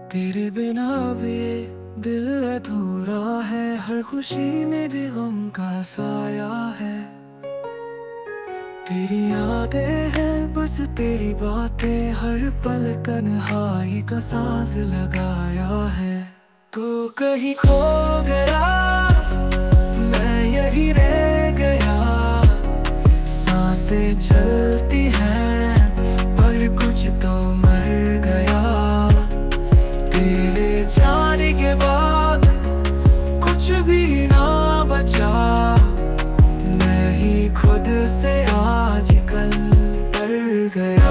तेरे बिना भी ये दिल अधूरा है, हर खुशी में भी गम का साया है। तेरी यादें हैं बस तेरी बातें, हर पल तन्हाई का सांस लगाया है। तू कहीं खो गया, मैं यही रह गया। सांसें चलती हैं पर कुछ तो मर गया। तेरे जाने के बाद कुछ भी ना बचा, मैं ही खुद से आजकल डर गया।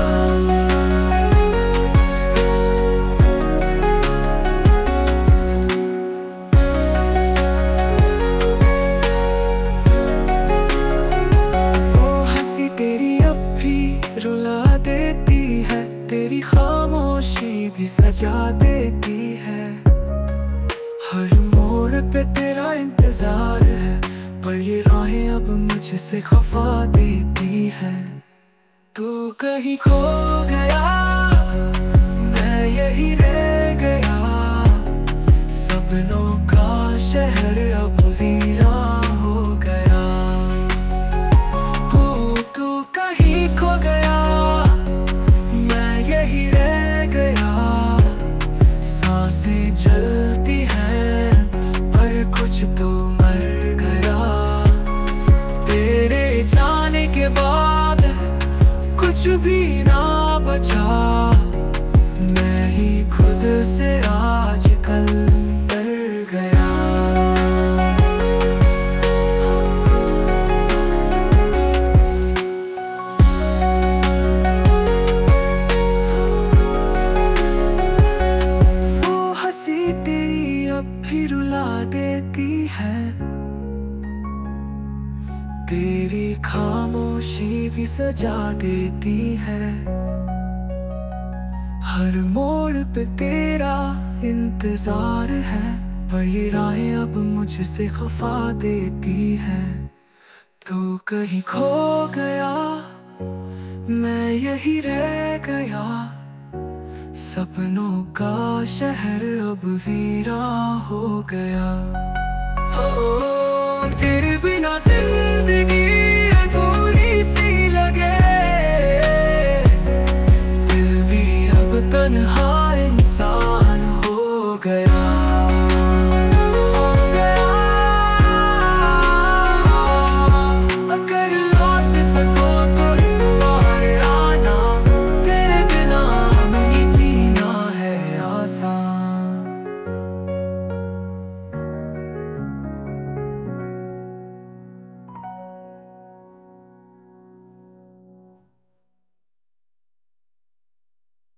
वो हंसी तेरी अब भी रुला देती है, तेरी खामोशी भी सजा देती है। हर मोड़ पे तेरा इंतजार है, पर ये राहें अब मुझसे खफा देती है। तू कहीं खो गया, मैं यही रह गया। सपनों का शहर अब वीरान हो गया। तू कहीं खो गया, मैं यही रह गया। सांसें चलती हैं पर कुछ तो मर गया। तेरे जाने के बाद कुछ भी ना बचा, मैं ही खुद से आजकल डर गया। वो हंसी तेरी अब भी रुला देती है, तेरी खामोशी भी सजा देती है। हर मोड़ पे तेरा इंतजार है, पर ये राहें अब मुझसे खफा देती है। तू कहीं खो गया, मैं यही रह गया। सपनों का शहर अब वीरान हो गया। तेरे बिना जिंदगी